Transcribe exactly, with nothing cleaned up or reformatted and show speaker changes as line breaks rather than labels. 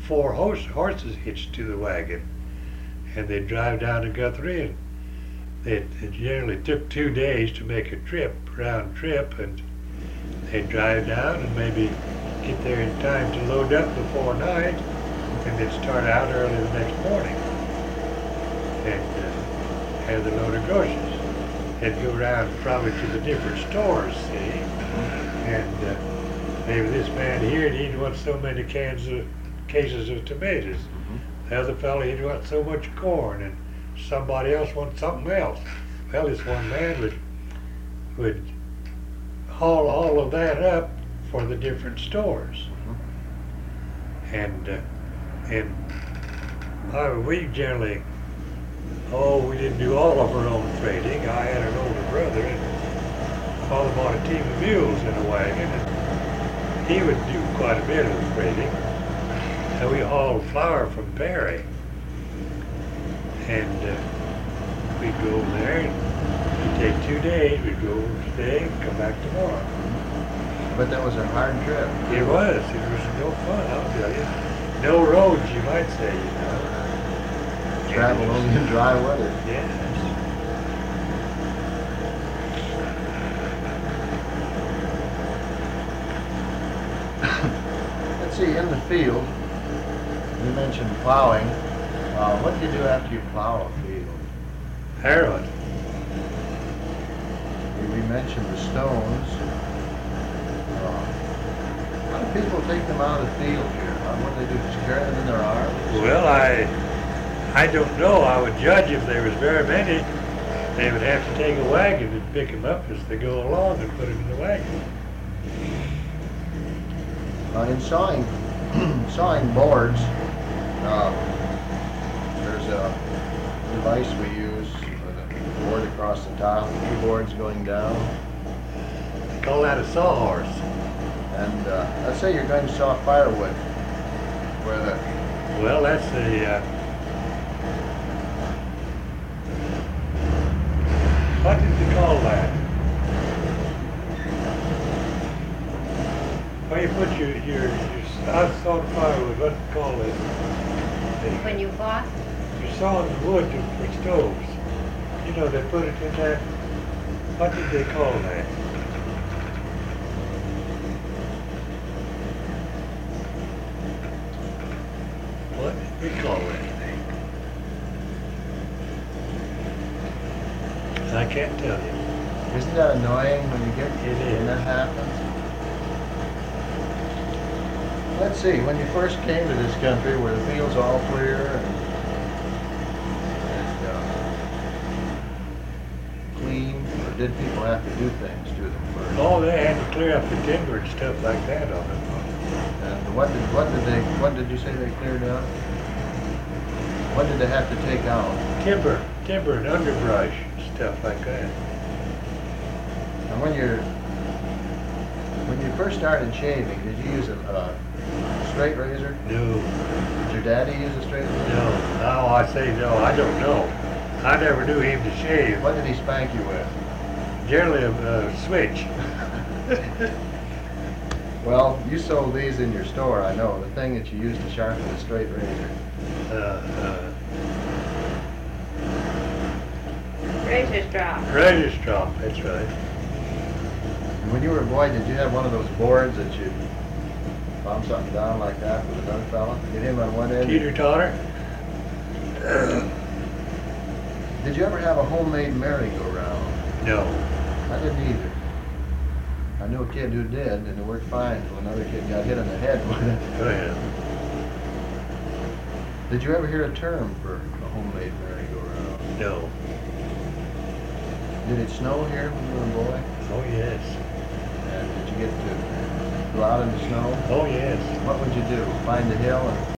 four horse, horses hitched to the wagon, and they'd drive down to Guthrie, and it, it generally took two days to make a trip, round trip, and they'd drive down and maybe get there in time to load up before night, and they'd start out early the next morning and uh, have the load of groceries. They'd go around probably to the different stores, see, and uh, maybe this man here, he'd want so many cans of cases of tomatoes. Mm-hmm. The other fellow, he'd want so much corn, and somebody else wants something else. Well, this one man would would haul all of that up for the different stores, mm-hmm. and uh, and uh, we generally, oh, we didn't do all of our own trading. I had an older brother, and father bought a team of mules in a wagon, and he would do quite a bit of the trading. And we hauled flour from Perry, and uh, we'd go over there, and it'd take two days. We'd go today and come back tomorrow.
But that was a hard trip.
It was. It was no fun, I'll tell you. No roads, you might say, you know.
Travel only in dry weather.
Yes.
Let's see, in the field, you mentioned plowing. Uh, what do you do after you plow a field?
Harrowing.
We mentioned the stones. Uh, how do people take them out of the field here? Uh, what do they do? Just carry them in their arms?
Well, I I don't know. I would judge if there was very many, they would have to take a wagon and pick them up as they go along and put them in the wagon.
Uh, in sawing, sawing boards, uh, there's a device we use with a board across the top, two boards going down.
They call that a sawhorse.
And uh, let's say you're going to saw firewood. Where the
well, that's the uh, what did they call that? Where you put your your, your I saw the firewood. What do you call it?
When you fought?
You're sawing the wood to, for stoves. You know, they put it in that. What did they call that? What did we call that thing? I can't tell you.
isn't that annoying when you get
It is.
when that happens? Let's see. When you first came to this country, were the fields all clear and, and uh, clean, or did people have to do things to them first?
Oh, they had to clear up the timber and stuff like that on it.
And what did what did they what did you say they cleared out? What did they have to take out?
Timber, timber and underbrush, stuff like that.
And when you're when you first started shaving, did you use a, a straight razor?
No,
Did your daddy use a straight razor?
no. Now I say no. I don't know. I never knew him to shave.
What did he spank you with?
Generally a, a switch.
Well, you sold these in your store, I know. The thing that you used to sharpen a straight razor.
Uh, uh,
Razor strop.
razor strop. That's right.
And when you were a boy, did you have one of those boards that you bomb something down like that with another fella? Get him on one end?
Teeter totter.
Did you ever have a homemade merry-go-round?
No.
I didn't either. I knew a kid who did, and it worked fine until another kid got hit on the head with it.
Go ahead.
Did you ever hear a term for a homemade merry-go-round?
No.
Did it snow here when you were a boy?
Oh yes.
And did you get to go out in the snow?
Oh yes.
What would you do? Find a hill and